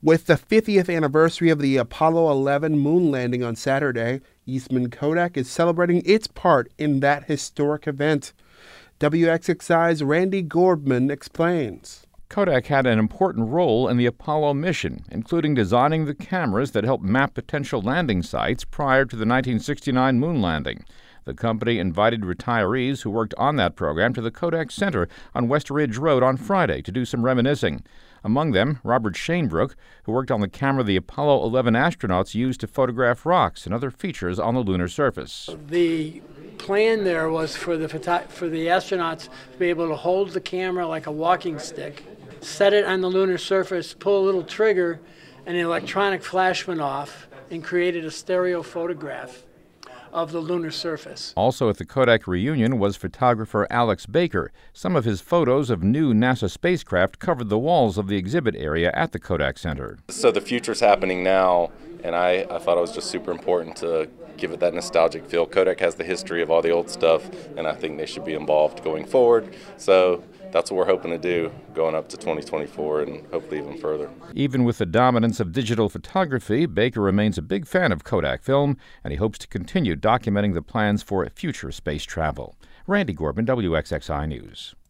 With the 50th anniversary of the Apollo 11 moon landing on Saturday, Eastman Kodak is celebrating its part in that historic event. WXXI's Randy Gorbman explains. Kodak had an important role in the Apollo mission, including designing the cameras that helped map potential landing sites prior to the 1969 moon landing. The company invited retirees who worked on that program to the Kodak Center on West Ridge Road on Friday to do some reminiscing. Among them, Robert Shainbrook, who worked on the camera the Apollo 11 astronauts used to photograph rocks and other features on the lunar surface. The plan there was for the astronauts to be able to hold the camera like a walking stick, set it on the lunar surface, pull a little trigger, and an electronic flash went off and created a stereo photograph of the lunar surface. Also at the Kodak reunion was photographer Alex Baker. Some of his photos of new NASA spacecraft covered the walls of the exhibit area at the Kodak Center. So the future's happening now, and I thought it was just super important to give it that nostalgic feel. Kodak has the history of all the old stuff, and I think they should be involved going forward. So that's what we're hoping to do going up to 2024 and hopefully even further. Even with the dominance of digital photography, Baker remains a big fan of Kodak film, and he hopes to continue documenting the plans for future space travel. Randy Gorbman, WXXI News.